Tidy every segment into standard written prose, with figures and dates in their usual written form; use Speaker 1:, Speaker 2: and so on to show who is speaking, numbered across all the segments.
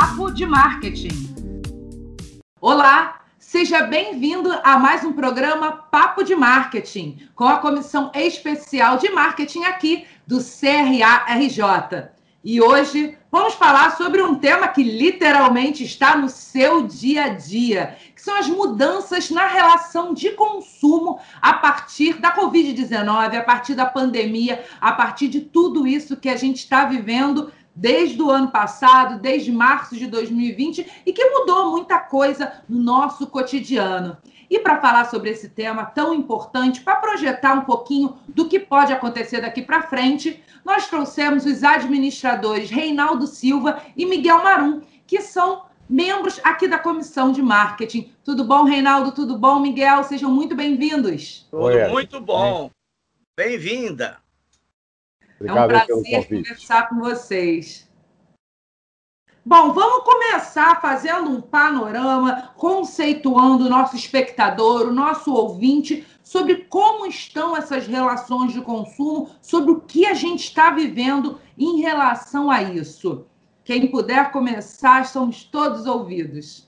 Speaker 1: Papo de Marketing. Olá, seja bem-vindo a mais um programa Papo de Marketing, com a Comissão Especial de Marketing aqui do CRA-RJ. E hoje vamos falar sobre um tema que literalmente está no seu dia a dia, que são as mudanças na relação de consumo a partir da Covid-19, a partir da pandemia, a partir de tudo isso que a gente está vivendo desde o ano passado, desde março de 2020, e que mudou muita coisa no nosso cotidiano. E para falar sobre esse tema tão importante, para projetar um pouquinho do que pode acontecer daqui para frente, nós trouxemos os administradores Reinaldo Silva e Miguel Marum, que são membros aqui da Comissão de Marketing. Tudo bom, Reinaldo? Tudo bom, Miguel? Sejam muito bem-vindos.
Speaker 2: Tudo muito bom. Bem-vinda.
Speaker 1: Obrigado, é um prazer conversar com vocês. Bom, vamos começar fazendo um panorama, conceituando o nosso espectador, o nosso ouvinte, sobre como estão essas relações de consumo, sobre o que a gente está vivendo em relação a isso. Quem puder começar, somos todos ouvidos.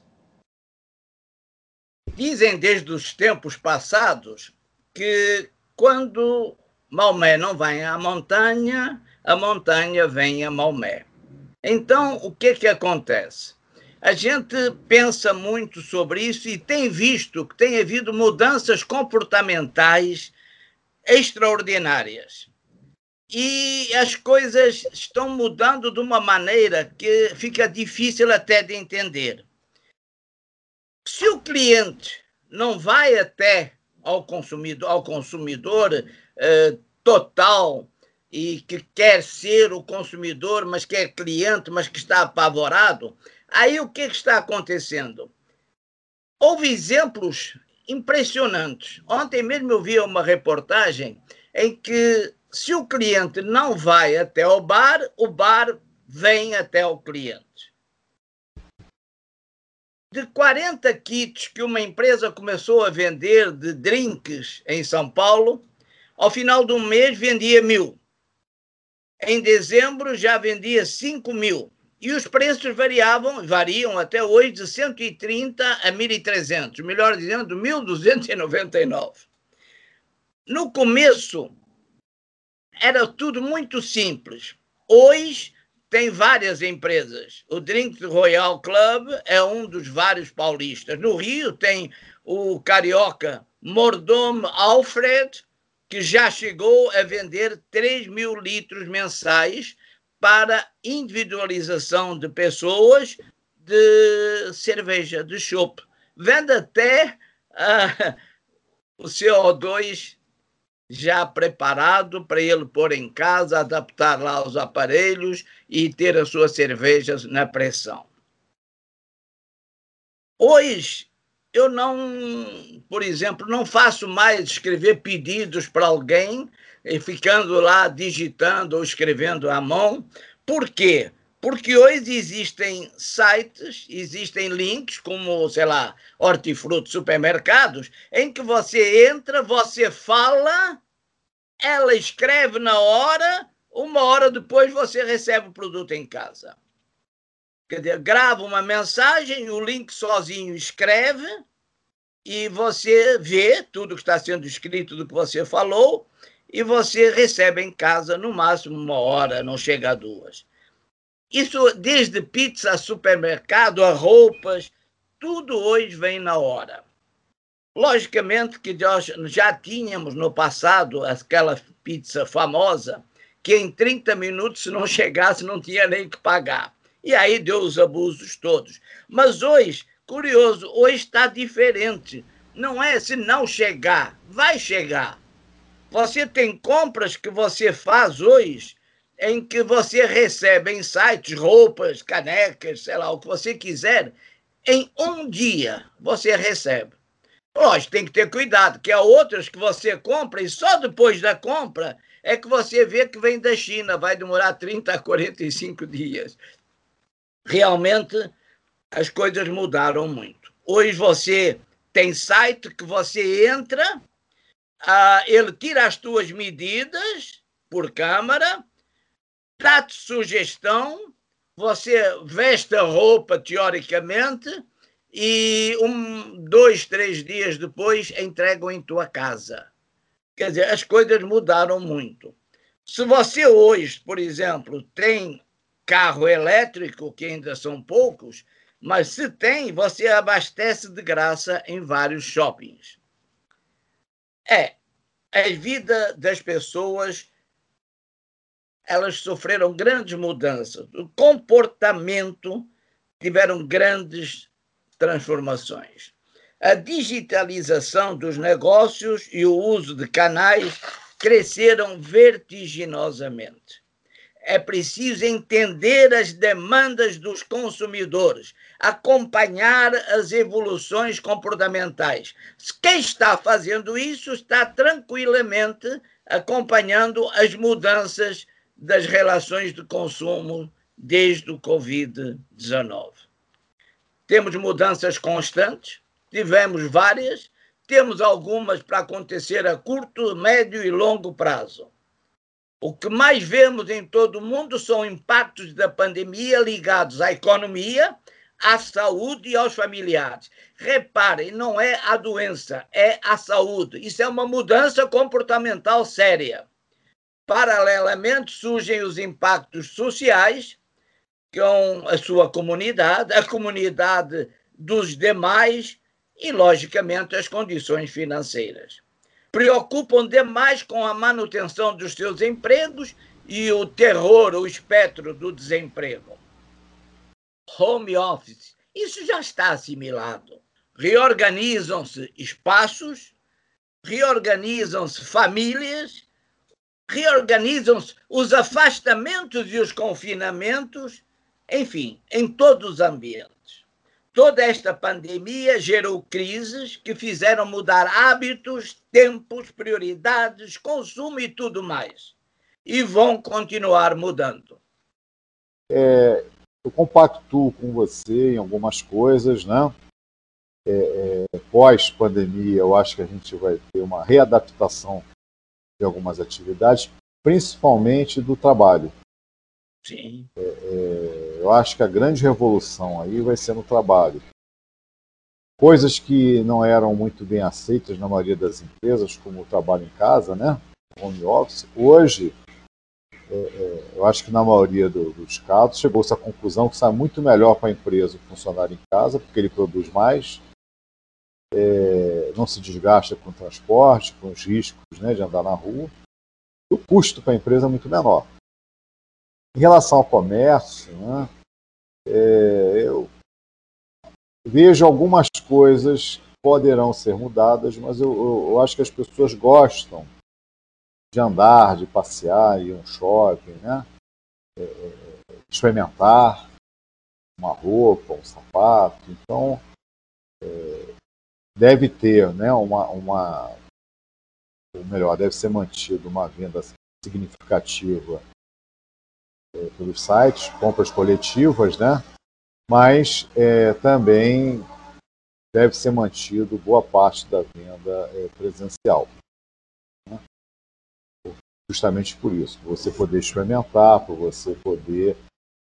Speaker 2: Dizem desde os tempos passados que quando Maomé não vem à montanha, a montanha vem a Maomé. Então, o que é que acontece? A gente pensa muito sobre isso e tem visto que tem havido mudanças comportamentais extraordinárias. E as coisas estão mudando de uma maneira que fica difícil até de entender. Se o cliente não vai até ao consumidor total e que quer ser o consumidor, mas que é cliente, mas que está apavorado, aí o que está acontecendo? Houve exemplos impressionantes. Ontem mesmo eu vi uma reportagem em que se o cliente não vai até ao bar, o bar vem até ao cliente. De 40 kits que uma empresa começou a vender de drinks em São Paulo, ao final do mês vendia 1.000. Em dezembro já vendia 5.000. E os preços variam até hoje de 130 a 1.300, melhor dizendo, 1.299. No começo era tudo muito simples. Hoje tem várias empresas. O Drink Royal Club é um dos vários paulistas. No Rio tem o carioca Mordomo Alfred, que já chegou a vender 3.000 litros mensais para individualização de pessoas de cerveja, de chopp. Vende até o CO2 já preparado para ele pôr em casa, adaptar lá os aparelhos e ter as suas cervejas na pressão. Hoje, eu não, por exemplo, não faço mais escrever pedidos para alguém, ficando lá digitando ou escrevendo à mão. Por quê? Porque hoje existem sites, existem links, como, sei lá, hortifruti, supermercados, em que você entra, você fala, ela escreve na hora, 1 hora depois você recebe o produto em casa. Quer dizer, grava uma mensagem, o link sozinho escreve e você vê tudo que está sendo escrito do que você falou e você recebe em casa no máximo 1 hora, não chega a 2. Isso desde pizza a supermercado, a roupas, tudo hoje vem na hora. Logicamente que nós já tínhamos no passado aquela pizza famosa que em 30 minutos, se não chegasse, não tinha nem que pagar. E aí deu os abusos todos. Mas hoje, curioso, hoje está diferente. Não é se não chegar, vai chegar. Você tem compras que você faz hoje em que você recebe em sites roupas, canecas, sei lá, o que você quiser, em um dia você recebe. Lógico, tem que ter cuidado, que há outras que você compra e só depois da compra é que você vê que vem da China, vai demorar 30 a 45 dias. Realmente, as coisas mudaram muito. Hoje você tem site que você entra, ele tira as tuas medidas por câmara, dá-te sugestão, você veste a roupa, teoricamente, e 2, 3 dias depois entregam em tua casa. Quer dizer, as coisas mudaram muito. Se você hoje, por exemplo, tem carro elétrico, que ainda são poucos, mas se tem, você abastece de graça em vários shoppings. A vida das pessoas, elas sofreram grandes mudanças. O comportamento tiveram grandes transformações. A digitalização dos negócios e o uso de canais cresceram vertiginosamente. É preciso entender as demandas dos consumidores, acompanhar as evoluções comportamentais. Quem está fazendo isso está tranquilamente acompanhando as mudanças das relações de consumo desde o Covid-19. Temos mudanças constantes, tivemos várias, temos algumas para acontecer a curto, médio e longo prazo. O que mais vemos em todo o mundo são impactos da pandemia ligados à economia, à saúde e aos familiares. Reparem, não é a doença, é a saúde. Isso é uma mudança comportamental séria. Paralelamente, surgem os impactos sociais, com a sua comunidade, a comunidade dos demais e, logicamente, as condições financeiras. Preocupam demais com a manutenção dos seus empregos e o terror, o espectro do desemprego. Home office, isso já está assimilado. Reorganizam-se espaços, reorganizam-se famílias, reorganizam-se os afastamentos e os confinamentos, enfim, em todos os ambientes. Toda esta pandemia gerou crises que fizeram mudar hábitos, tempos, prioridades, consumo e tudo mais. E vão continuar mudando.
Speaker 3: Eu compactuo com você em algumas coisas, né? Pós-pandemia, eu acho que a gente vai ter uma readaptação de algumas atividades, principalmente do trabalho.
Speaker 2: Sim.
Speaker 3: Eu acho que a grande revolução aí vai ser no trabalho. Coisas que não eram muito bem aceitas na maioria das empresas, como o trabalho em casa, né? Home office. Hoje, eu acho que na maioria dos casos, chegou-se à conclusão que sai muito melhor para a empresa o funcionário em casa, porque ele produz mais, não se desgasta com o transporte, com os riscos, né, de andar na rua, e o custo para a empresa é muito menor. Em relação ao comércio, né, eu vejo algumas coisas que poderão ser mudadas, mas eu acho que as pessoas gostam de andar, de passear, ir a um shopping, né, experimentar uma roupa, um sapato. Então, deve ter, né, ou melhor, deve ser mantida uma venda significativa pelos sites, compras coletivas, né? Mas também deve ser mantido boa parte da venda presencial. Né? Justamente por isso, para você poder experimentar, para você poder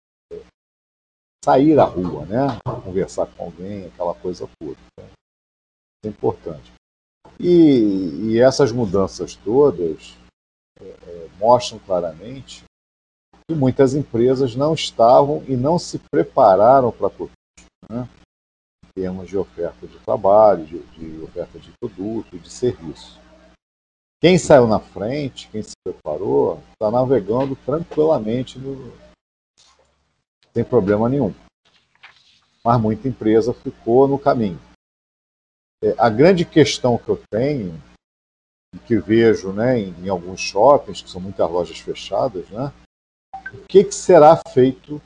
Speaker 3: sair à rua, né? Conversar com alguém, aquela coisa toda. Então, isso é importante. E essas mudanças todas mostram claramente que muitas empresas não estavam e não se prepararam para a Covid, né? Em termos de oferta de trabalho, de oferta de produto, de serviço. Quem saiu na frente, quem se preparou, está navegando tranquilamente, sem problema nenhum. Mas muita empresa ficou no caminho. A grande questão que eu tenho, e que vejo, né, em alguns shoppings, que são muitas lojas fechadas, né, o que será feito,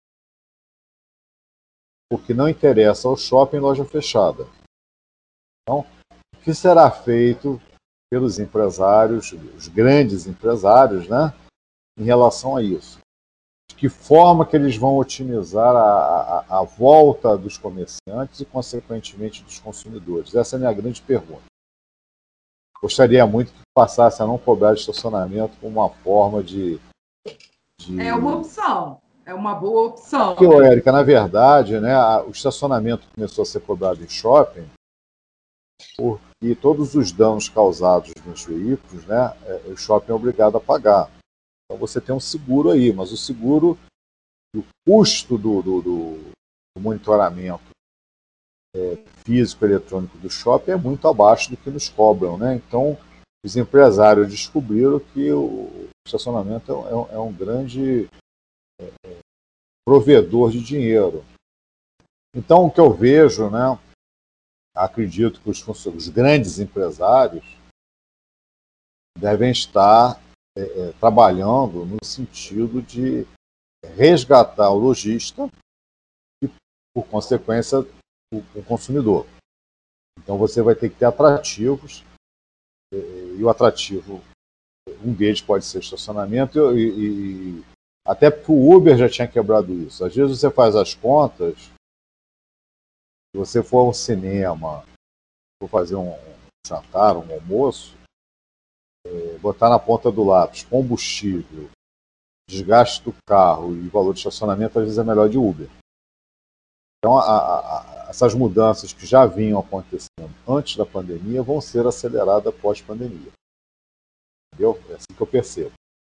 Speaker 3: porque não interessa ao shopping loja fechada. Então, o que será feito pelos empresários, os grandes empresários, né, em relação a isso? De que forma que eles vão otimizar a volta dos comerciantes e, consequentemente, dos consumidores? Essa é a minha grande pergunta. Gostaria muito que passasse a não cobrar estacionamento como uma forma de...
Speaker 1: É uma opção. É uma boa opção.
Speaker 3: Porque, Érica, na verdade, né, o estacionamento começou a ser cobrado em shopping porque todos os danos causados nos veículos, né, o shopping é obrigado a pagar. Então você tem um seguro aí, mas o seguro, o custo do monitoramento físico eletrônico do shopping é muito abaixo do que nos cobram, né? Então os empresários descobriram que o estacionamento é um grande provedor de dinheiro. Então o que eu vejo, né? Acredito que os grandes empresários devem estar trabalhando no sentido de resgatar o lojista e, por consequência, o consumidor. Então você vai ter que ter atrativos, e o atrativo, um deles pode ser estacionamento, e até porque o Uber já tinha quebrado isso. Às vezes você faz as contas, se você for ao cinema, for fazer um jantar, um almoço, botar na ponta do lápis combustível, desgaste do carro e valor de estacionamento, às vezes é melhor de Uber. Então, essas mudanças que já vinham acontecendo antes da pandemia vão ser aceleradas pós-pandemia. Entendeu? É assim que eu percebo.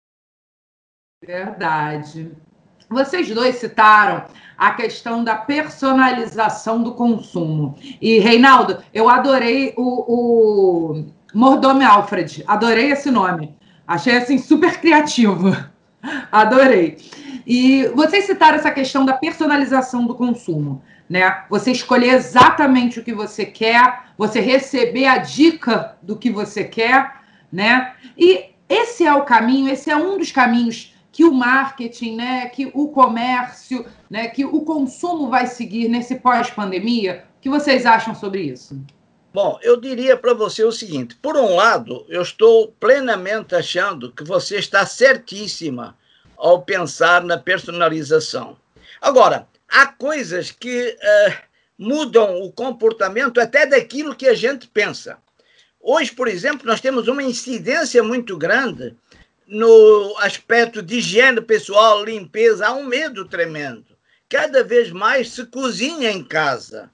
Speaker 1: Verdade. Vocês dois citaram a questão da personalização do consumo. E, Reinaldo, eu adorei o Mordomo Alfred. Adorei esse nome. Achei, assim, super criativo. Adorei. E vocês citaram essa questão da personalização do consumo, né? Você escolher exatamente o que você quer, você receber a dica do que você quer, né? E esse é o caminho, esse é um dos caminhos que o marketing, né, que o comércio, né, que o consumo vai seguir nesse pós-pandemia. O que vocês acham sobre isso?
Speaker 2: Bom, eu diria para você o seguinte: por um lado, eu estou plenamente achando que você está certíssima ao pensar na personalização. Agora, há coisas que mudam o comportamento até daquilo que a gente pensa. Hoje, por exemplo, nós temos uma incidência muito grande no aspecto de higiene pessoal, limpeza. Há um medo tremendo. Cada vez mais se cozinha em casa.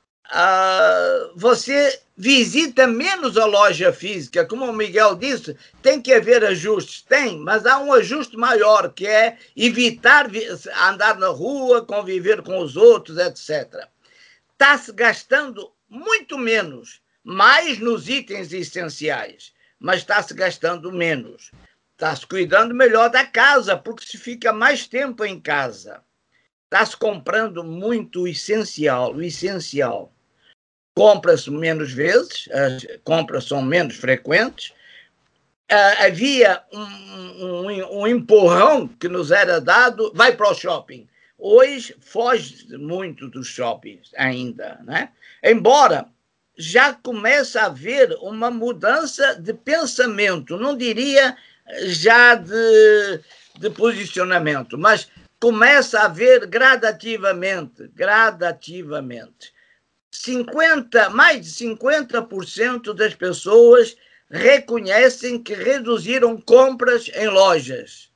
Speaker 2: Você visita menos a loja física, como o Miguel disse, tem que haver ajustes, tem, mas há um ajuste maior, que é evitar andar na rua, conviver com os outros, etc. Está-se gastando muito menos, mais nos itens essenciais, mas está-se gastando menos. Está-se cuidando melhor da casa, porque se fica mais tempo em casa. Está-se comprando muito o essencial, o essencial. Compra-se menos vezes, as compras são menos frequentes. Havia um empurrão que nos era dado, vai para o shopping. Hoje foge muito dos shoppings ainda, né? Embora já comece a haver uma mudança de pensamento, não diria já de posicionamento, mas começa a haver gradativamente, mais de 50% das pessoas reconhecem que reduziram compras em lojas.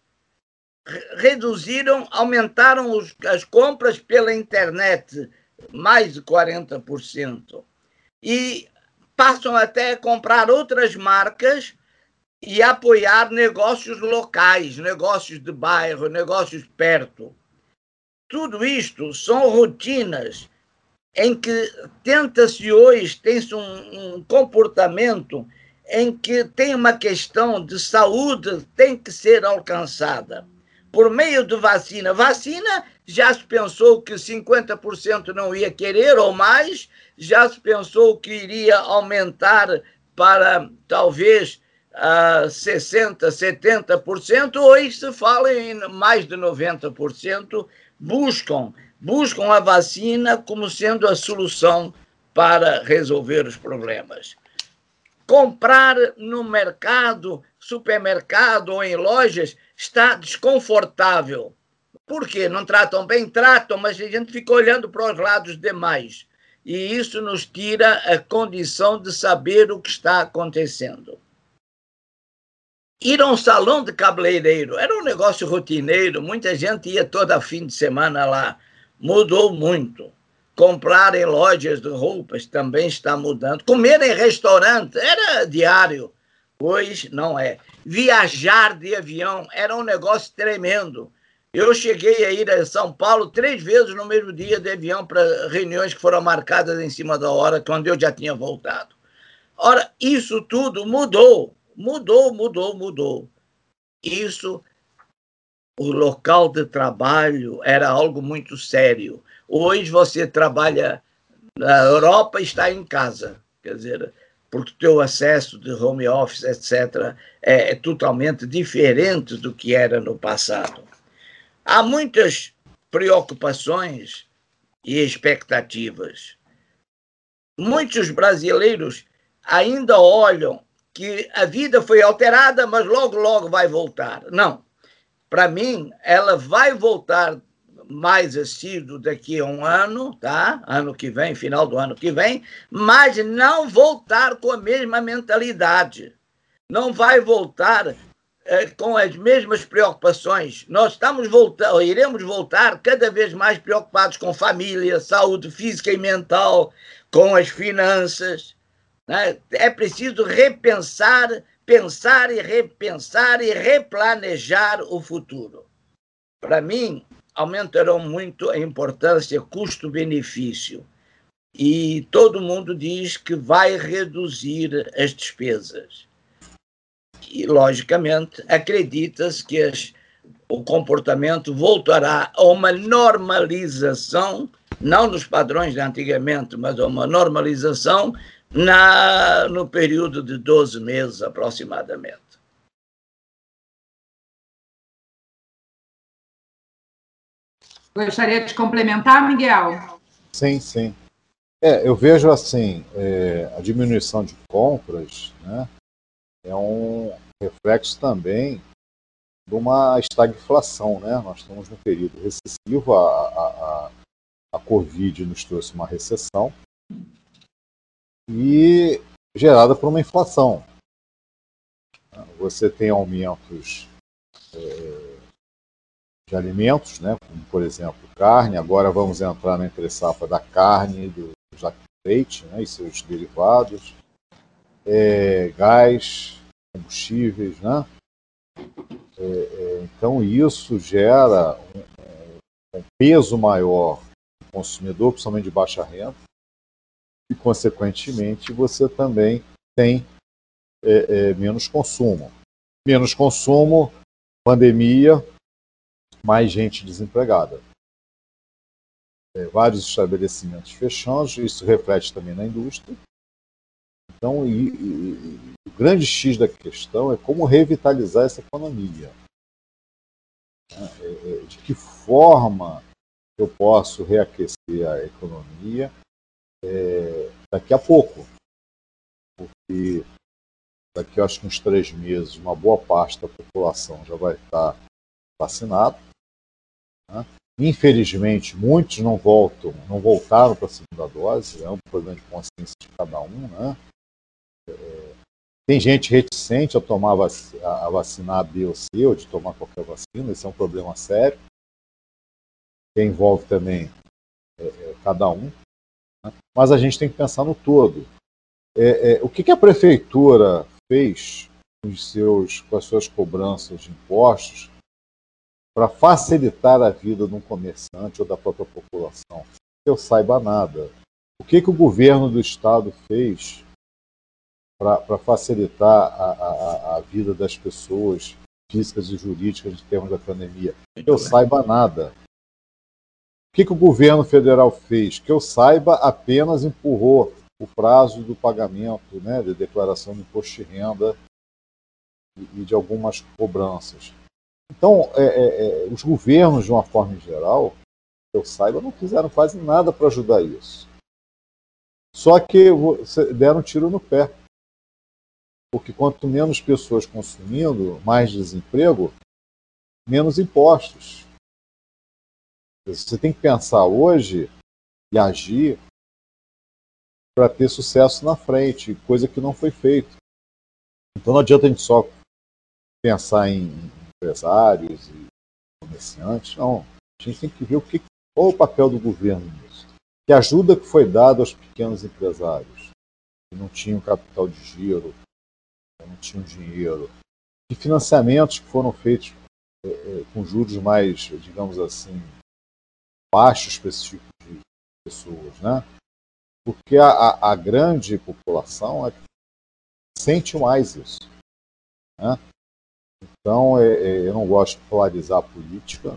Speaker 2: Aumentaram as compras pela internet, mais de 40%. E passam até a comprar outras marcas e apoiar negócios locais, negócios de bairro, negócios perto. Tudo isto são rotinas em que tenta-se hoje, tem-se um comportamento em que tem uma questão de saúde tem que ser alcançada. Por meio de vacina. Vacina, já se pensou que 50% não ia querer ou mais, já se pensou que iria aumentar para talvez 60%, 70%, hoje se fala em mais de 90%, buscam a vacina como sendo a solução para resolver os problemas. Comprar no mercado, supermercado ou em lojas está desconfortável. Por quê? Não tratam bem? Tratam, mas a gente fica olhando para os lados demais. E isso nos tira a condição de saber o que está acontecendo. Ir a um salão de cabeleireiro era um negócio rotineiro, muita gente ia toda fim de semana lá. Mudou muito. Comprar em lojas de roupas também está mudando. Comer em restaurante era diário, hoje não é. Viajar de avião era um negócio tremendo. Eu cheguei a ir a São Paulo 3 vezes no mesmo dia de avião para reuniões que foram marcadas em cima da hora, quando eu já tinha voltado. Ora, isso tudo mudou. Mudou. Isso, o local de trabalho era algo muito sério. Hoje você trabalha na Europa e está em casa. Quer dizer, porque o teu acesso de home office, etc., é totalmente diferente do que era no passado. Há muitas preocupações e expectativas. Muitos brasileiros ainda olham que a vida foi alterada, mas logo vai voltar. Não. Para mim, ela vai voltar mais assíduo daqui a um ano, tá? Ano que vem, final do ano que vem, mas não voltar com a mesma mentalidade. Não vai voltar com as mesmas preocupações. Nós iremos voltar cada vez mais preocupados com família, saúde física e mental, com as finanças. É preciso repensar, pensar e repensar e replanejar o futuro. Para mim, aumentarão muito a importância custo-benefício. E todo mundo diz que vai reduzir as despesas. E, logicamente, acredita-se que o comportamento voltará a uma normalização, não nos padrões de antigamente, mas a uma normalização no período de 12 meses aproximadamente.
Speaker 1: Gostaria de complementar, Miguel?
Speaker 3: Sim. Eu vejo assim, a diminuição de compras, né, é um reflexo também de uma estagflação, né? Nós estamos num período recessivo, a Covid nos trouxe uma recessão e gerada por uma inflação. Você tem aumentos de alimentos, né, como, por exemplo, carne. Agora vamos entrar na entre-safra da carne, do leite, né, e seus derivados, gás, combustíveis, né? Então isso gera um peso maior no consumidor, principalmente de baixa renda, e consequentemente você também tem menos consumo. Menos consumo, pandemia, mais gente desempregada. Vários estabelecimentos fechando, isso reflete também na indústria. Então, o grande X da questão é como revitalizar essa economia. De que forma eu posso reaquecer a economia daqui a pouco. Porque daqui, eu acho que uns 3 meses, uma boa parte da população já vai estar vacinada. Né? Infelizmente, muitos não voltaram para a segunda dose, é um problema de consciência de cada um. Né? Tem gente reticente a tomar a vacina A, B ou C, ou de tomar qualquer vacina, isso é um problema sério, que envolve também cada um. Né? Mas a gente tem que pensar no todo. O que a prefeitura fez com as suas cobranças de impostos para facilitar a vida de um comerciante ou da própria população? Que eu saiba nada. O que o governo do estado fez para facilitar a vida das pessoas físicas e jurídicas em termos da pandemia? Que eu saiba nada. O que o governo federal fez? Que eu saiba, apenas empurrou o prazo do pagamento, né, de declaração de imposto de renda e de algumas cobranças. Então, os governos, de uma forma geral, que eu saiba, não fizeram quase nada para ajudar isso. Só que deram um tiro no pé. Porque quanto menos pessoas consumindo, mais desemprego, menos impostos. Você tem que pensar hoje e agir para ter sucesso na frente, coisa que não foi feita. Então não adianta a gente só pensar em empresários e comerciantes, não. A gente tem que ver qual é o papel do governo nisso. Que ajuda que foi dada aos pequenos empresários, que não tinham capital de giro, não tinham dinheiro. Que financiamentos que foram feitos com juros mais, digamos assim, baixos para esse tipo de pessoas, né? Porque a grande população sente mais isso, né? Então, eu não gosto de polarizar a política.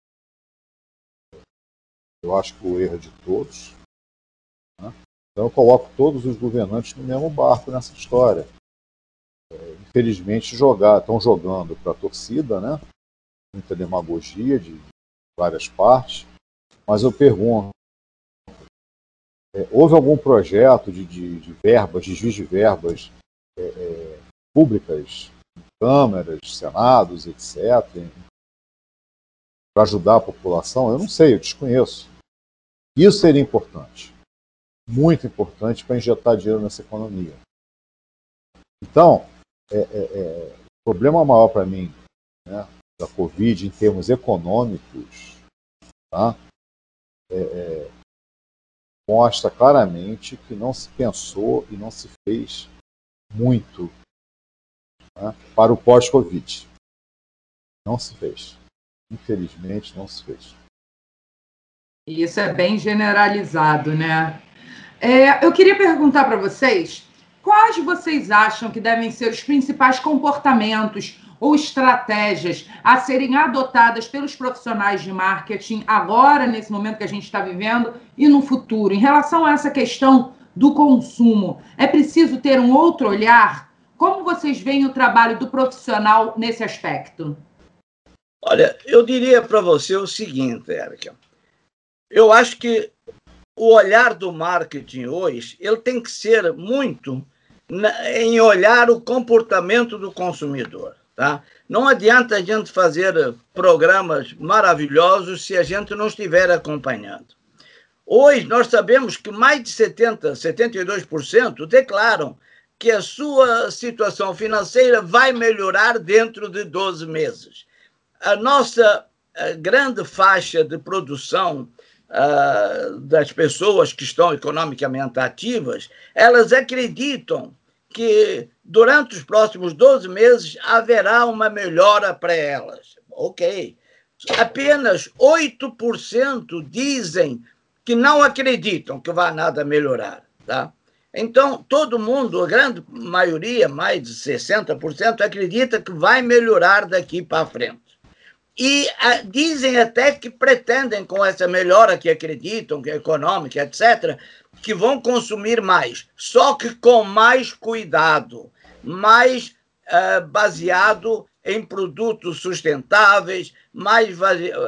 Speaker 3: Eu acho que o erro é de todos, né? Então, eu coloco todos os governantes no mesmo barco nessa história. Infelizmente, estão jogando para a torcida, né? Muita demagogia de várias partes. Mas eu pergunto, houve algum projeto de verbas, desvio de verbas públicas, câmaras, senados, etc., para ajudar a população? Eu não sei, eu desconheço. Isso seria importante, muito importante para injetar dinheiro nessa economia. Então, o problema maior para mim, né, da Covid em termos econômicos, tá, mostra claramente que não se pensou e não se fez muito, né, para o pós-Covid. Não se fez. Infelizmente, não se fez.
Speaker 1: Isso é bem generalizado, né? Eu queria perguntar para vocês, quais vocês acham que devem ser os principais comportamentos ou estratégias a serem adotadas pelos profissionais de marketing agora, nesse momento que a gente está vivendo, e no futuro, em relação a essa questão do consumo? É preciso ter um outro olhar? Como vocês veem o trabalho do profissional nesse aspecto?
Speaker 2: Olha, eu diria para você o seguinte, Érica. Eu acho que o olhar do marketing hoje, ele tem que ser muito em olhar o comportamento do consumidor, tá? Não adianta a gente fazer programas maravilhosos se a gente não estiver acompanhando. Hoje nós sabemos que mais de 72% declaram que a sua situação financeira vai melhorar dentro de 12 meses. A nossa grande faixa de produção das pessoas que estão economicamente ativas, elas acreditam que durante os próximos 12 meses haverá uma melhora para elas. Ok. Apenas 8% dizem que não acreditam que vai nada melhorar, tá? Então, todo mundo, a grande maioria, mais de 60%, acredita que vai melhorar daqui para frente. E dizem até que pretendem, com essa melhora que acreditam, que é econômica, etc., que vão consumir mais, só que com mais cuidado, mais baseado em produtos sustentáveis, mais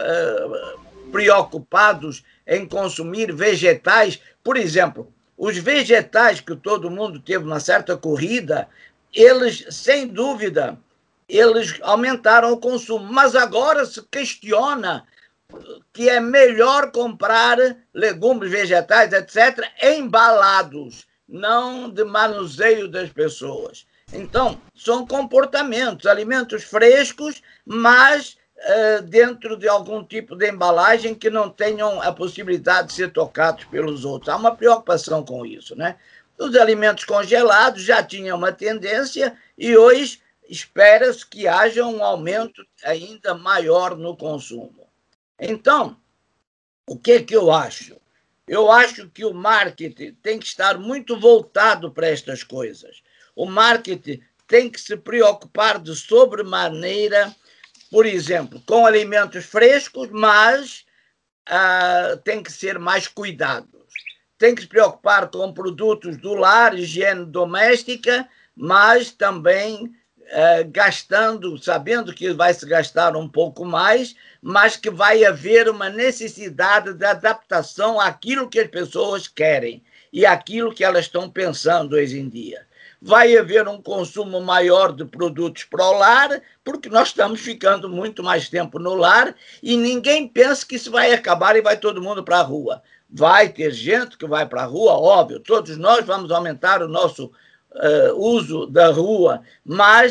Speaker 2: preocupados em consumir vegetais. Por exemplo, os vegetais que todo mundo teve uma certa corrida, eles, sem dúvida, eles aumentaram o consumo, mas agora se questiona que é melhor comprar legumes, vegetais, etc., embalados, não de manuseio das pessoas. Então, são comportamentos, alimentos frescos, mas dentro de algum tipo de embalagem que não tenham a possibilidade de ser tocados pelos outros. Há uma preocupação com isso, né? Os alimentos congelados já tinham uma tendência e hoje espera-se que haja um aumento ainda maior no consumo. Então, o que eu acho? Eu acho que o marketing tem que estar muito voltado para estas coisas. O marketing tem que se preocupar de sobremaneira, por exemplo, com alimentos frescos, mas tem que ser mais cuidados. Tem que se preocupar com produtos do lar, higiene doméstica, mas também gastando, sabendo que vai se gastar um pouco mais, mas que vai haver uma necessidade de adaptação àquilo que as pessoas querem e àquilo que elas estão pensando hoje em dia. Vai haver um consumo maior de produtos para o lar, porque nós estamos ficando muito mais tempo no lar e ninguém pensa que isso vai acabar e vai todo mundo para a rua. Vai ter gente que vai para a rua, óbvio, todos nós vamos aumentar o nosso uso da rua, mas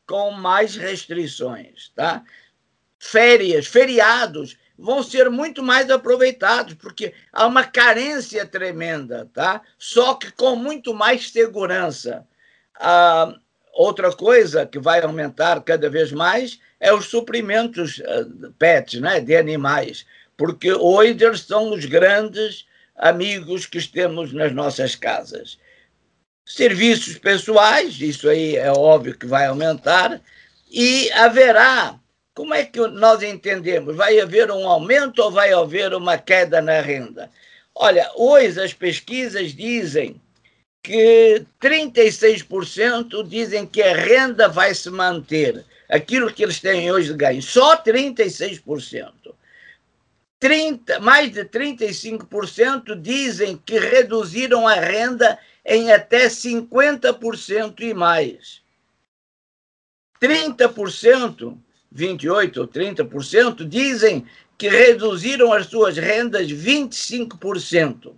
Speaker 2: com mais restrições, tá? Férias, feriados vão ser muito mais aproveitados, porque há uma carência tremenda, tá? Só que com muito mais segurança. Outra coisa que vai aumentar cada vez mais é os suprimentos pets, né, de animais, porque hoje eles são os grandes amigos que temos nas nossas casas. Serviços pessoais, isso aí é óbvio que vai aumentar, e haverá, como é que nós entendemos? Vai haver um aumento ou vai haver uma queda na renda? Olha, hoje as pesquisas dizem que 36% dizem que a renda vai se manter, aquilo que eles têm hoje de ganho, só 36%. Mais de 35% dizem que reduziram a renda em até 50% e mais. 30%, 28% ou 30%, dizem que reduziram as suas rendas 25%.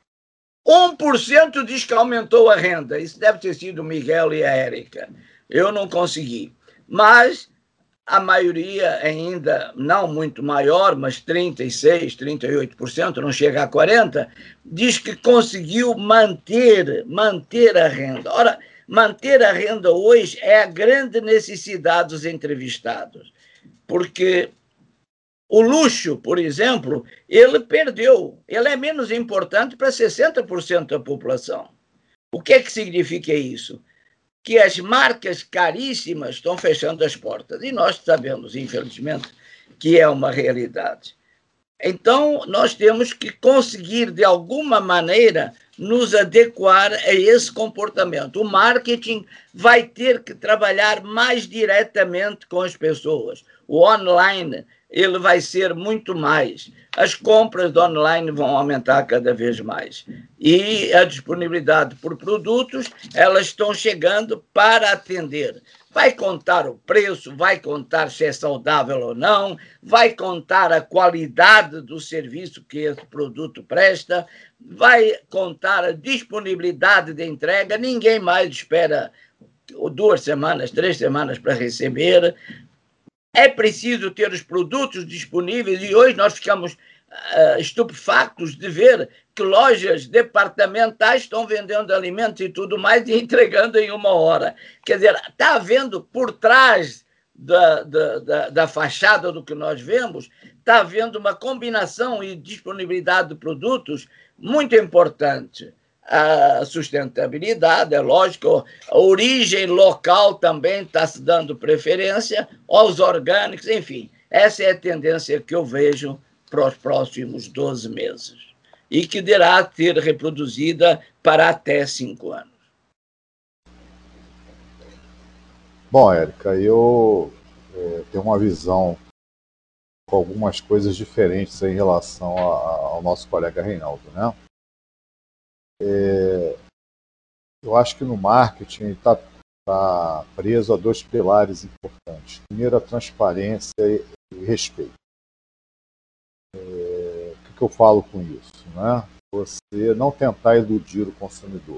Speaker 2: 1% diz que aumentou a renda. Isso deve ter sido o Miguel e a Érica. Eu não consegui. Mas a maioria ainda não muito maior, mas 36%, 38%, não chega a 40%, diz que conseguiu manter a renda. Ora, manter a renda hoje é a grande necessidade dos entrevistados, porque o luxo, por exemplo, ele perdeu, ele é menos importante para 60% da população. O que é que significa isso? Que as marcas caríssimas estão fechando as portas. E nós sabemos, infelizmente, que é uma realidade. Então, nós temos que conseguir, de alguma maneira, nos adequar a esse comportamento. O marketing vai ter que trabalhar mais diretamente com as pessoas. O online, ele vai ser muito mais. As compras do online vão aumentar cada vez mais. E a disponibilidade por produtos, elas estão chegando para atender. Vai contar o preço, vai contar se é saudável ou não, vai contar a qualidade do serviço que esse produto presta, vai contar a disponibilidade de entrega. Ninguém mais espera 2 semanas, 3 semanas para receber. É preciso ter os produtos disponíveis e hoje nós ficamos estupefactos de ver que lojas departamentais estão vendendo alimentos e tudo mais e entregando em 1 hora. Quer dizer, está havendo por trás da fachada do que nós vemos, está havendo uma combinação e disponibilidade de produtos muito importante. A sustentabilidade, é lógico, a origem local também está se dando preferência, aos orgânicos, enfim. Essa é a tendência que eu vejo para os próximos 12 meses e que deverá ter reproduzida para até 5 anos.
Speaker 3: Bom, Érica, eu tenho uma visão com algumas coisas diferentes em relação ao nosso colega Reinaldo, né? Eu acho que no marketing está preso a 2 pilares importantes. Primeiro, a transparência e respeito. O que eu falo com isso? Né? Você não tentar iludir o consumidor.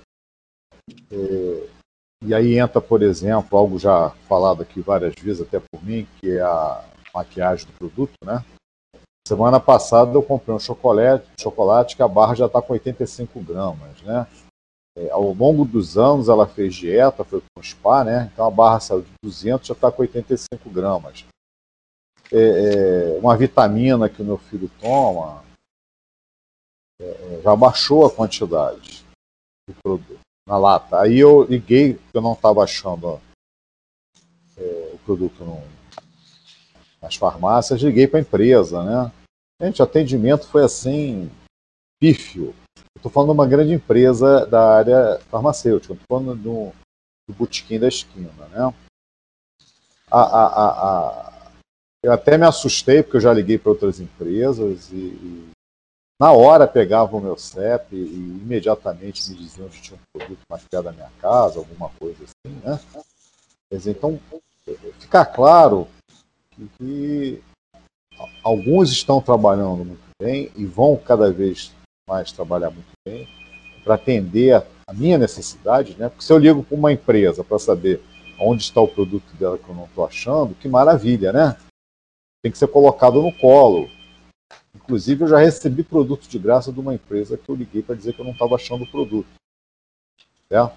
Speaker 3: E aí entra, por exemplo, algo já falado aqui várias vezes, até por mim, que é a maquiagem do produto, né? Semana passada eu comprei um chocolate que a barra já está com 85 gramas, né? Ao longo dos anos ela fez dieta, foi com spa, né? Então a barra saiu de 200, já está com 85 gramas. Uma vitamina que o meu filho toma, já baixou a quantidade do produto na lata. Aí eu liguei, porque eu não estava achando o produto nas farmácias, liguei para a empresa, né? Gente, o atendimento foi assim, pífio. Estou falando de uma grande empresa da área farmacêutica, estou falando do botequim da esquina, né? Eu até me assustei, porque eu já liguei para outras empresas e na hora pegava o meu CEP e imediatamente me diziam que tinha um produto mais perto da minha casa, alguma coisa assim, né? Quer dizer, então, ficar claro que alguns estão trabalhando muito bem e vão cada vez mais trabalhar muito bem para atender a minha necessidade, né? Porque se eu ligo para uma empresa para saber onde está o produto dela que eu não estou achando, que maravilha, né? Tem que ser colocado no colo. Inclusive, eu já recebi produto de graça de uma empresa que eu liguei para dizer que eu não estava achando o produto. Certo?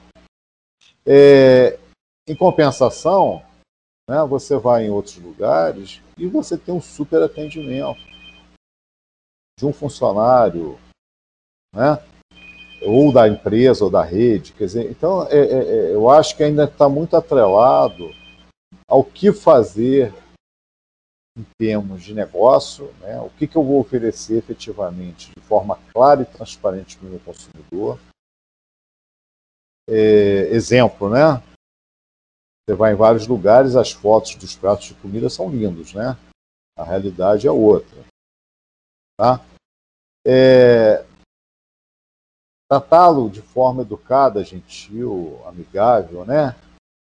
Speaker 3: Em compensação, né, você vai em outros lugares e você tem um super atendimento de um funcionário, né, ou da empresa ou da rede. Quer dizer, então, eu acho que ainda está muito atrelado ao que fazer em termos de negócio, né, o que eu vou oferecer efetivamente de forma clara e transparente para o meu consumidor. Exemplo, né? Você vai em vários lugares, as fotos dos pratos de comida são lindos, né? A realidade é outra. Tá? Tratá-lo de forma educada, gentil, amigável, né?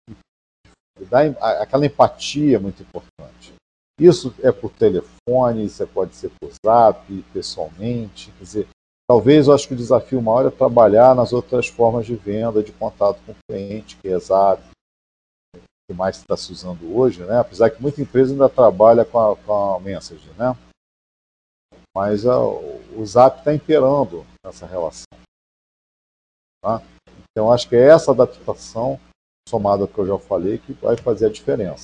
Speaker 3: Aquela empatia é muito importante. Isso é por telefone, isso pode ser por zap, pessoalmente. Quer dizer, talvez eu acho que o desafio maior é trabalhar nas outras formas de venda, de contato com o cliente, que é zap, que mais está se usando hoje, né? Apesar que muita empresa ainda trabalha com a Messenger, né? Mas o Zap está imperando nessa relação. Tá? Então, acho que é essa adaptação, somada ao que eu já falei, que vai fazer a diferença.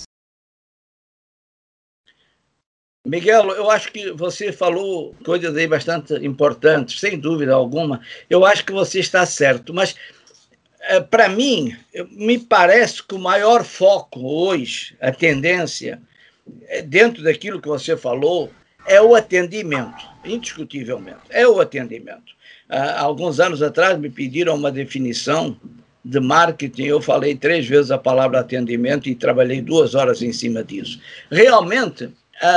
Speaker 2: Miguel, eu acho que você falou coisas aí bastante importantes, sem dúvida alguma. Eu acho que você está certo, mas para mim, me parece que o maior foco hoje, a tendência, dentro daquilo que você falou, é o atendimento, indiscutivelmente, é o atendimento. Há alguns anos atrás me pediram uma definição de marketing, eu falei 3 vezes a palavra atendimento e trabalhei 2 horas em cima disso. Realmente,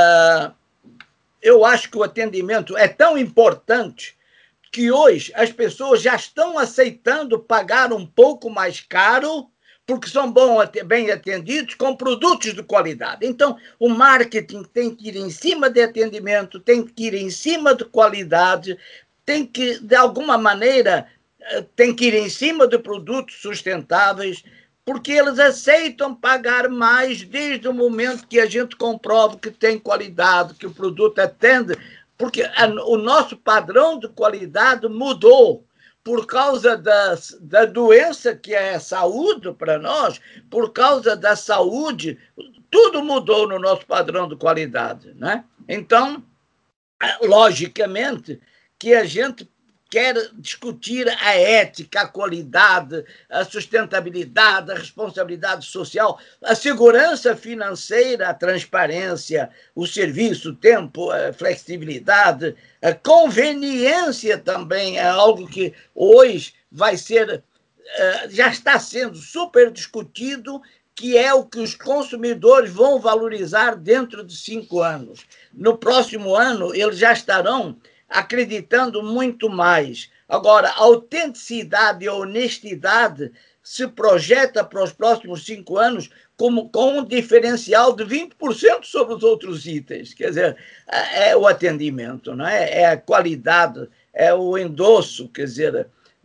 Speaker 2: eu acho que o atendimento é tão importante que hoje as pessoas já estão aceitando pagar um pouco mais caro porque são bem atendidos com produtos de qualidade. Então, o marketing tem que ir em cima de atendimento, tem que ir em cima de qualidade, tem que, de alguma maneira, tem que ir em cima de produtos sustentáveis, porque eles aceitam pagar mais desde o momento que a gente comprova que tem qualidade, que o produto atende, porque o nosso padrão de qualidade mudou por causa da doença que é a saúde para nós, por causa da saúde, tudo mudou no nosso padrão de qualidade, né? Então, logicamente, que a gente quer discutir a ética, a qualidade, a sustentabilidade, a responsabilidade social, a segurança financeira, a transparência, o serviço, o tempo, a flexibilidade, a conveniência também é algo que hoje vai ser, já está sendo super discutido, que é o que os consumidores vão valorizar dentro de 5 anos. No próximo ano, eles já estarão acreditando muito mais. Agora, a autenticidade e a honestidade se projeta para os próximos 5 anos com um diferencial de 20% sobre os outros itens. Quer dizer, é o atendimento, não é? É a qualidade, é o endosso, quer dizer,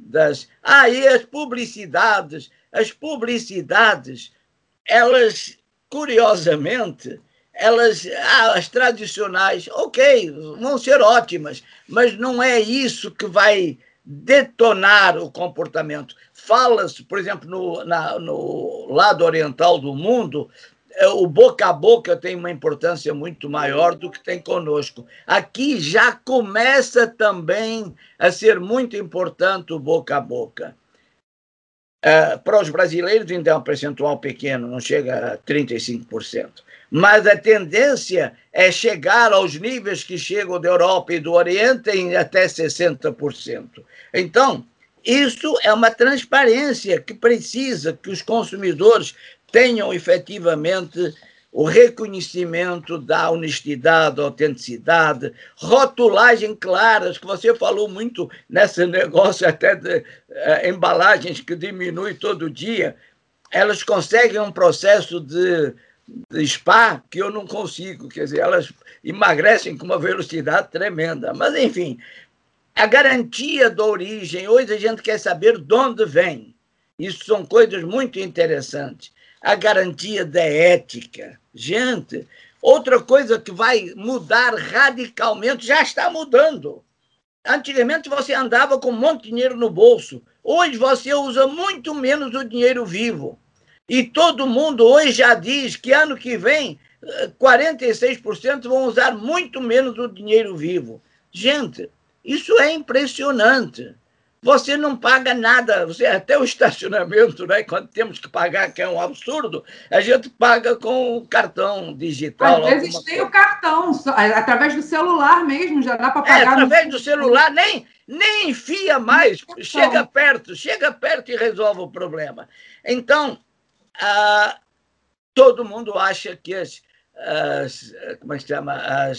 Speaker 2: e as publicidades. As publicidades, elas, curiosamente, as tradicionais, ok, vão ser ótimas, mas não é isso que vai detonar o comportamento. Fala-se, por exemplo, no lado oriental do mundo, o boca a boca tem uma importância muito maior do que tem conosco. Aqui já começa também a ser muito importante o boca a boca. Para os brasileiros ainda é um percentual pequeno, não chega a 35%. Mas a tendência é chegar aos níveis que chegam da Europa e do Oriente em até 60%. Então, isso é uma transparência que precisa que os consumidores tenham efetivamente o reconhecimento da honestidade, da autenticidade, rotulagem claras, que você falou muito nesse negócio até de embalagens que diminui todo dia. Elas conseguem um processo de spa que eu não consigo, quer dizer, elas emagrecem com uma velocidade tremenda. Mas, enfim, a garantia da origem, hoje a gente quer saber de onde vem. Isso são coisas muito interessantes. a garantia da ética. Gente, outra coisa que vai mudar radicalmente, já está mudando. Antigamente você andava com um monte de dinheiro no bolso. Hoje você usa muito menos o dinheiro vivo. E todo mundo hoje já diz que ano que vem 46% vão usar muito menos o dinheiro vivo. Gente, isso é impressionante. Você não paga nada, até o estacionamento, né, quando temos que pagar, que é um absurdo, a gente paga com o cartão digital.
Speaker 1: Às vezes tem o cartão, através do celular mesmo, já dá para pagar.
Speaker 2: Através do celular, nem enfia mais, chega perto e resolve o problema. Então, todo mundo acha que como é que se chama?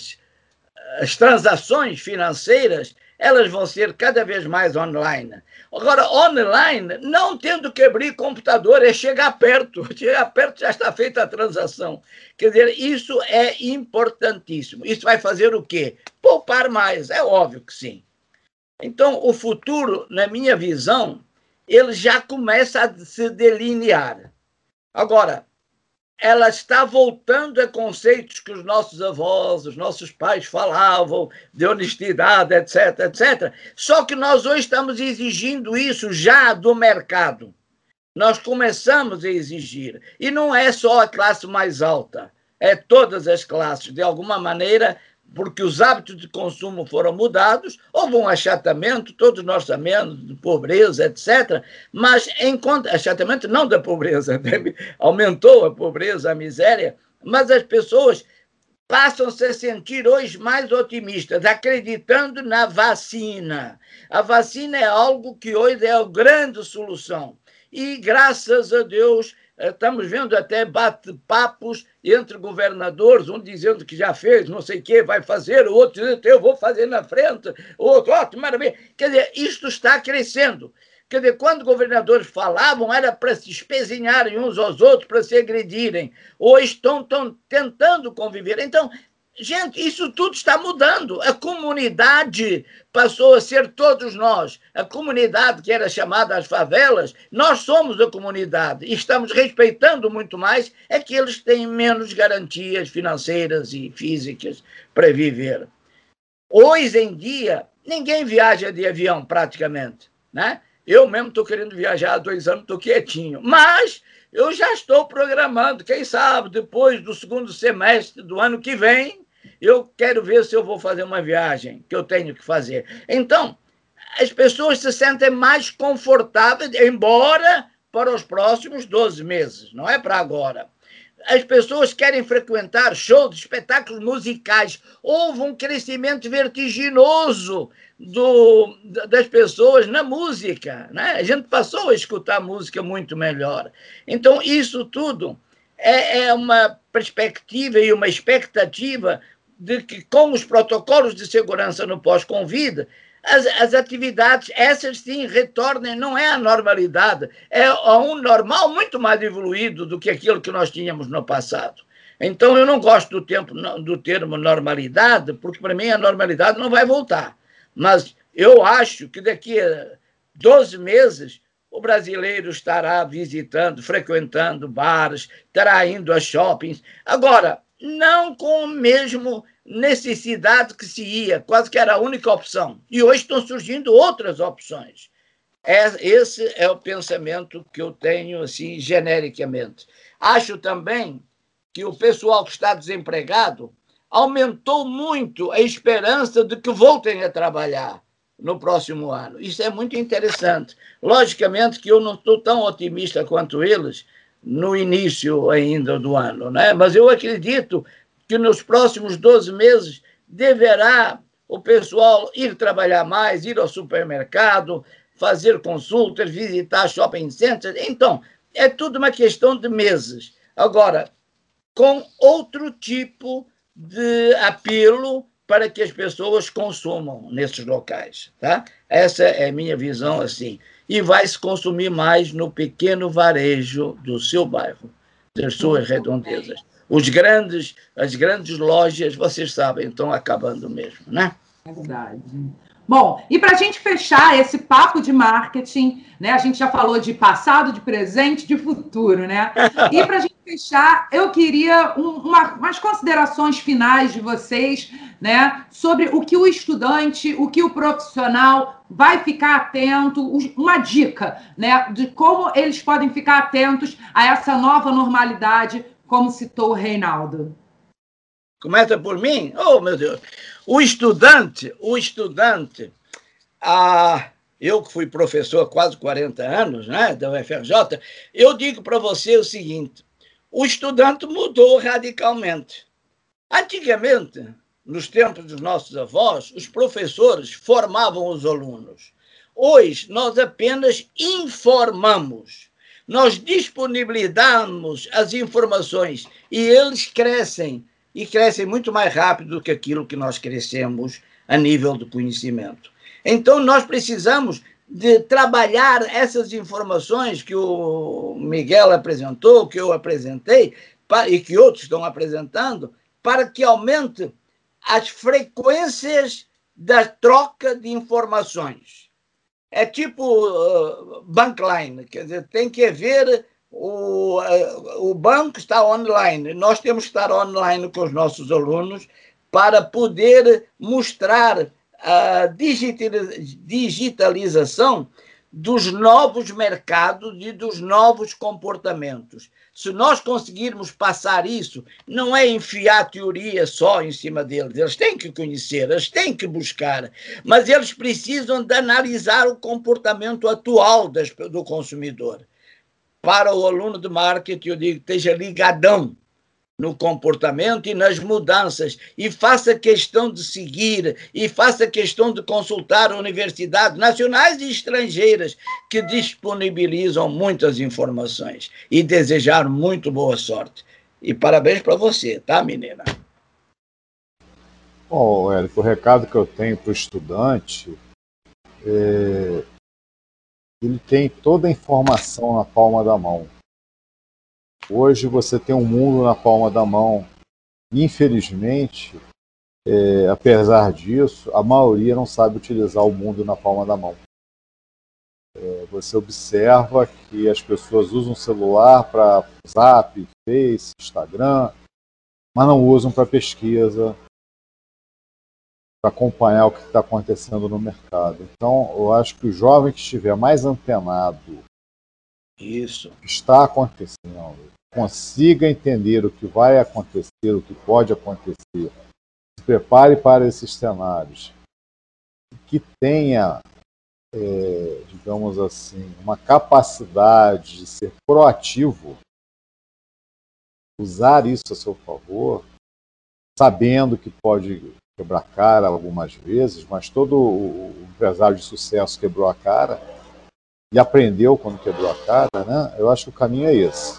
Speaker 2: As transações financeiras, elas vão ser cada vez mais online. Agora, online, não tendo que abrir computador, é chegar perto já está feita a transação. Quer dizer, isso é importantíssimo. Isso vai fazer o quê? Poupar mais, é óbvio que sim. Então, o futuro, na minha visão, ele já começa a se delinear. Agora, ela está voltando a conceitos que os nossos avós, os nossos pais falavam, de honestidade, etc, etc. Só que nós hoje estamos exigindo isso já do mercado. Nós começamos a exigir. E não é só a classe mais alta, é todas as classes, de alguma maneira, porque os hábitos de consumo foram mudados, houve um achatamento, todos nós sabemos, de pobreza, etc., mas achatamento não da pobreza, aumentou a pobreza, a miséria, mas as pessoas passam-se a sentir hoje mais otimistas, acreditando na vacina. A vacina é algo que hoje é a grande solução. E, graças a Deus, estamos vendo até bate-papos entre governadores, um dizendo que já fez, não sei o quê, vai fazer, o outro dizendo eu vou fazer na frente, o outro, ótimo, maravilha. Quer dizer, isto está crescendo. Quer dizer, quando governadores falavam, era para se espezinharem uns aos outros, para se agredirem. Hoje estão tentando conviver. Então, gente, isso tudo está mudando. A comunidade passou a ser todos nós. A comunidade que era chamada as favelas, nós somos a comunidade e estamos respeitando muito mais aqueles que têm menos garantias financeiras e físicas para viver. Hoje em dia, ninguém viaja de avião praticamente, né? Eu mesmo estou querendo viajar há 2 anos, estou quietinho, mas eu já estou programando, quem sabe, depois do segundo semestre do ano que vem, eu quero ver se eu vou fazer uma viagem que eu tenho que fazer. Então, as pessoas se sentem mais confortáveis, embora para os próximos 12 meses, não é para agora. As pessoas querem frequentar shows, espetáculos musicais. Houve um crescimento vertiginoso das pessoas na música, né? A gente passou a escutar música muito melhor. Então, isso tudo é uma perspectiva e uma expectativa de que, com os protocolos de segurança no pós-Covid, as atividades, essas sim, retornem, não é a normalidade, é a um normal muito mais evoluído do que aquilo que nós tínhamos no passado. Então, eu não gosto do termo normalidade, porque, para mim, a normalidade não vai voltar. Mas eu acho que daqui a 12 meses o brasileiro estará visitando, frequentando bares, estará indo a shoppings. Agora, não com o mesmo necessidade que se ia, quase que era a única opção. E hoje estão surgindo outras opções. Esse é o pensamento que eu tenho, assim, genericamente. Acho também que o pessoal que está desempregado aumentou muito a esperança de que voltem a trabalhar no próximo ano. Isso é muito interessante. Logicamente que eu não estou tão otimista quanto eles no início ainda do ano, né? Mas eu acredito que nos próximos 12 meses deverá o pessoal ir trabalhar mais, ir ao supermercado, fazer consultas, visitar shopping centers. Então, é tudo uma questão de meses. Agora, com outro tipo de apelo para que as pessoas consumam nesses locais, tá? Essa é a minha visão, assim. E vai se consumir mais no pequeno varejo do seu bairro, das suas redondezas. As grandes lojas, vocês sabem, estão acabando mesmo, né?
Speaker 1: É verdade. Bom, e para a gente fechar esse papo de marketing, né? A gente já falou de passado, de presente, de futuro, né? E para a gente fechar, eu queria umas considerações finais de vocês, né? Sobre o que o estudante, o que o profissional vai ficar atento, uma dica, né? De como eles podem ficar atentos a essa nova normalidade, como citou o Reinaldo.
Speaker 2: Começa por mim? Oh, meu Deus. O estudante, eu que fui professor há quase 40 anos, né, da UFRJ, eu digo para você o seguinte, o estudante mudou radicalmente. Antigamente, nos tempos dos nossos avós, os professores formavam os alunos. Hoje, nós apenas informamos. Nós disponibilizamos as informações e eles crescem, e crescem muito mais rápido do que aquilo que nós crescemos a nível do conhecimento. Então, nós precisamos de trabalhar essas informações que o Miguel apresentou, que eu apresentei, e que outros estão apresentando, para que aumente as frequências da troca de informações. É tipo bankline, quer dizer, tem que haver o banco está online, nós temos que estar online com os nossos alunos para poder mostrar a digitalização dos novos mercados e dos novos comportamentos. Se nós conseguirmos passar isso, não é enfiar teoria só em cima deles. Eles têm que conhecer, eles têm que buscar, mas eles precisam de analisar o comportamento atual do consumidor. Para o aluno de marketing, eu digo, esteja ligadão no comportamento e nas mudanças, e faça questão de seguir, e faça questão de consultar universidades nacionais e estrangeiras que disponibilizam muitas informações, e desejar muito boa sorte. E parabéns para você, tá, menina?
Speaker 3: Bom, Érico, o recado que eu tenho para o estudante ele tem toda a informação na palma da mão. Hoje você tem um mundo na palma da mão. Infelizmente, apesar disso, a maioria não sabe utilizar o mundo na palma da mão. Você observa que as pessoas usam o celular para Zap, Face, Instagram, mas não usam para pesquisa, para acompanhar o que está acontecendo no mercado. Então, eu acho que o jovem que estiver mais antenado
Speaker 2: isso
Speaker 3: que está acontecendo, consiga entender o que vai acontecer, o que pode acontecer, se prepare para esses cenários, que tenha, digamos assim, uma capacidade de ser proativo, usar isso a seu favor, sabendo que pode quebrar cara algumas vezes, mas todo o empresário de sucesso quebrou a cara e aprendeu quando quebrou a cara, né? Eu acho que o caminho é esse.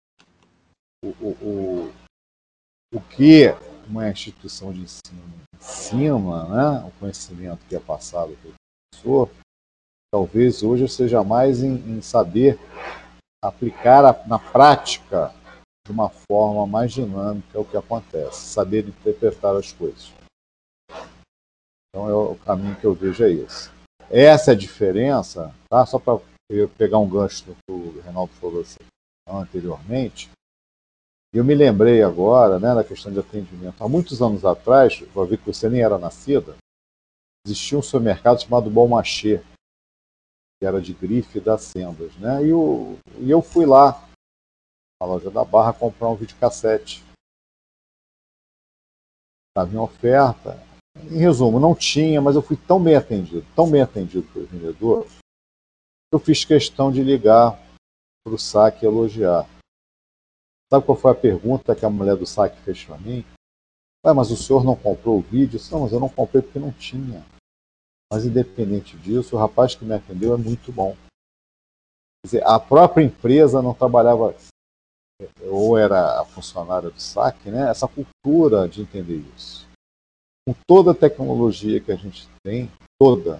Speaker 3: O que uma instituição de ensino ensina, né? O conhecimento que é passado pelo professor, talvez hoje seja mais em saber aplicar na prática de uma forma mais dinâmica o que acontece, saber interpretar as coisas. Então, o caminho que eu vejo é esse. Essa é a diferença, tá? Só para eu pegar um gancho do que o Reinaldo falou assim, anteriormente, eu me lembrei agora, né, da questão de atendimento. Há muitos anos atrás, vou ver que você nem era nascida, existia um supermercado chamado Bom Marché, que era de grife das sendas, né? E eu fui lá, na loja da Barra, comprar um videocassete. Estava em oferta. Em resumo, não tinha, mas eu fui tão bem atendido pelo vendedor, que eu fiz questão de ligar para o saque e elogiar. Sabe qual foi a pergunta que a mulher do saque fez para mim? Mas o senhor não comprou o vídeo? Não, mas eu não comprei porque não tinha. Mas independente disso, o rapaz que me atendeu é muito bom. Quer dizer, a própria empresa não trabalhava, ou era a funcionária do saque, né? Essa cultura de entender isso. Com toda a tecnologia que a gente tem, toda,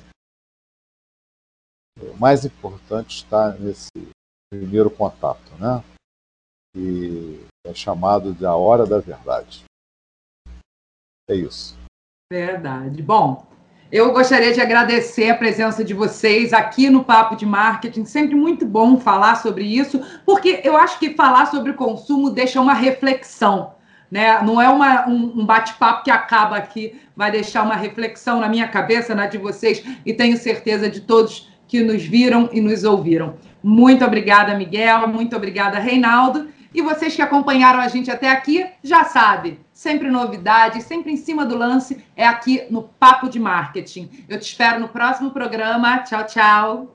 Speaker 3: o mais importante está nesse primeiro contato, né? Que é chamado de a hora da verdade. É isso.
Speaker 1: Verdade. Bom, Eu gostaria de agradecer a presença de vocês aqui no Papo de Marketing. Sempre muito bom falar sobre isso, porque eu acho que falar sobre consumo deixa uma reflexão, né? Não é um bate-papo que acaba aqui, vai deixar uma reflexão na minha cabeça, na de vocês, e tenho certeza de todos que nos viram e nos ouviram. Muito obrigada, Miguel. Muito obrigada, Reinaldo. E vocês que acompanharam a gente até aqui, já sabem, sempre novidade, sempre em cima do lance, é aqui no Papo de Marketing. Eu te espero no próximo programa. Tchau, tchau.